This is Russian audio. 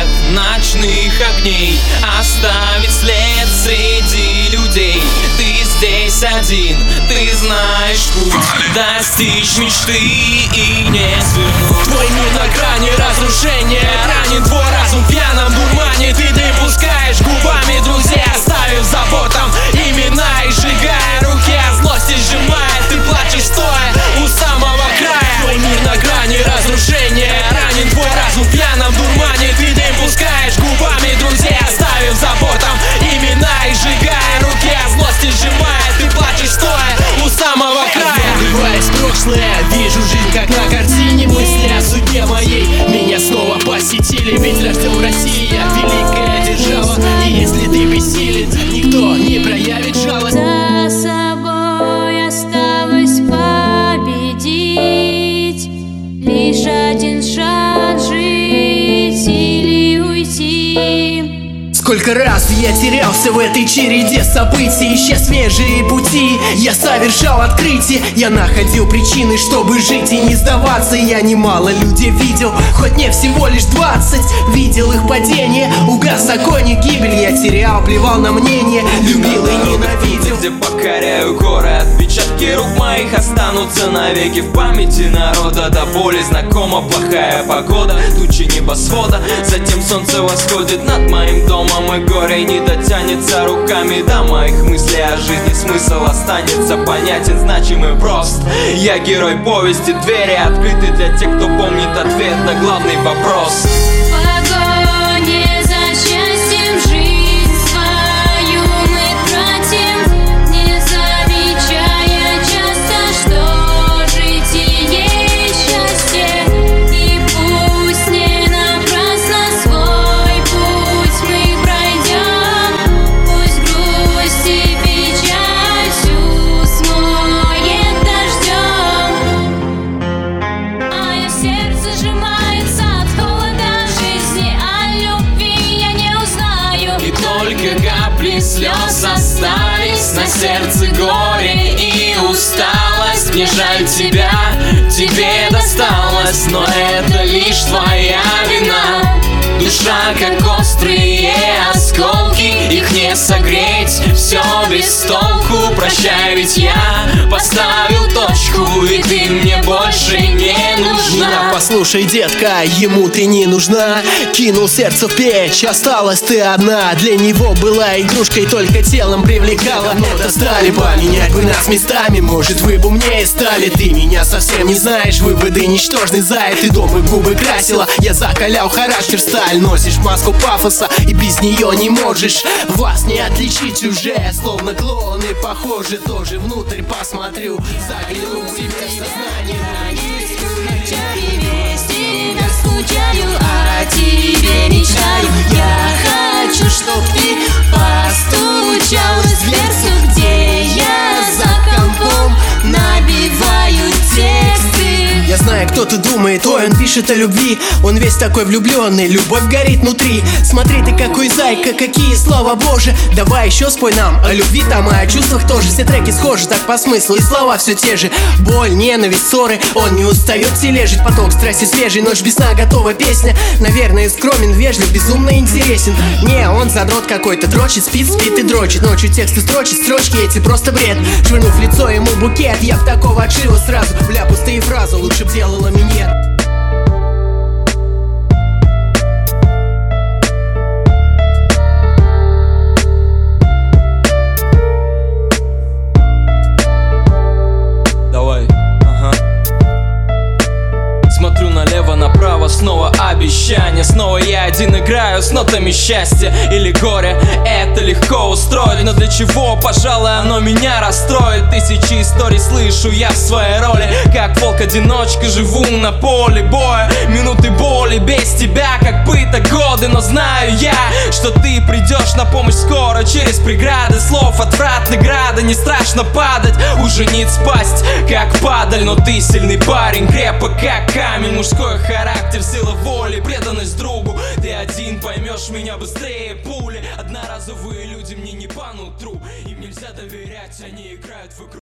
свет ночных огней, оставить след среди людей. Ты здесь один, ты знаешь путь достичь мечты и не свернуть. Твой мир на грани разрушения, ранен твой разум в пьяном дурмане. Ты дым пускаешь губами, друзья, оставив заботам имена и сжигая руки, а злости сжимает. Ты плачешь стоя у самого края. Твой мир на грани разрушения, ранен твой разум в пьяном дурмане. Ты дым пускаешь губами, друзья, оставив заботам имена и сжигая руки, а злости сжимает. Ты плачешь стоя у самого края. Врываясь в прошлое, вижу жизнь как на картине. Мысли о судьбе моей меня снова посетили. Ведь рожден в России я великая держава, и если ты бессилен, никто не проявит жалость. За собой осталось победить, лишь один шанс жить или уйти. Сколько раз я терялся в этой череде событий, ища свежие пути, я совершал открытия, я находил причины, чтобы жить и не сдаваться. Я немало людей видел, хоть мне всего лишь 20, видел их падение, угас огонь и гибель. Я терял, плевал на мнение, любил и ненавидел. Где покоряю горы, отпечатки рук моих останутся навеки в памяти народа. До боли знакома плохая погода, тучи небосвода, затем солнце восходит над моим домом, и горе не дотянется руками до моих мыслей о жизни. Смысл останется понятен, значим и прост. Я герой повести, двери открыты для тех, кто помнит ответ на главный вопрос. Погоне за счастьем жизнь свою мы тратим, не замечая часто, что жить и есть счастье. И пусть не напрасно свой путь мы пройдем, пусть грусть и печаль всю смоет дождем. Мое сердце сжимается от холода жизни, а любви я не узнаю. И только капли слез остались на сердце, горе и усталость. Мне жаль тебя, тебе досталось, но это лишь твоя вина. Душа как острые осколки, их не согреть, все без толку. Прощай, ведь я поставил точку, и ты мне больше не нужна. Послушай, детка, ему ты не нужна. Кинул сердце в печь, осталась ты одна. Для него была игрушкой, только телом привлекала. Но достали, поменять бы нас местами, может вы бы умнее стали. Ты меня совсем не знаешь, выводы ничтожный заяц. Ты дома губы красила, я закалял характер сталь. Носишь маску пафоса и без нее не можешь вас не отличить уже. Словно клоуны похожи, тоже внутрь посмотрю, загляну в тебя в сознание. Скучаю, о тебе мечтаю. Я хочу, чтоб ты постучалась в дверцу, где я за компом набиваю тексты. Я знаю, кто-то думает, ой, он пишет о любви, он весь такой влюбленный, любовь горит внутри. Смотри ты какой зайка, какие слова боже. Давай еще спой нам о любви там и о чувствах тоже. Все треки схожи так по смыслу и слова все те же. Боль, ненависть, ссоры, он не устает тележить. Поток страсти свежий, ночь без сна, готова песня. Наверное, скромен, вежлив, безумно интересен. Не, он задрот какой-то, дрочит, спит, спит и дрочит. Ночью тексты строчит, строчки эти просто бред. Швырнув в лицо ему букет, я б такого отшила сразу. Бля, пустые фразы, лучше б делала минет. Давай, ага. Смотрю налево, направо, снова обещание. Снова я один играю с нотами счастья или горя. Это легко устроить, но для чего, пожалуй, оно меня расстроит. Тысячи историй слышу я в своей роли, как волк-одиночка живу на поле боя. Минуты боли без тебя, как пыток годы. Но знаю я, что ты придешь на помощь скоро. Через преграды слов отвратных града не страшно падать, уже не спасть, как падаль. Но ты сильный парень, крепок как камень. Мужской характер, сила воли, преданность другу. Ты один поймешь меня быстрее пули. Одноразовые люди мне не по нутру, им нельзя доверять, они играют в игру.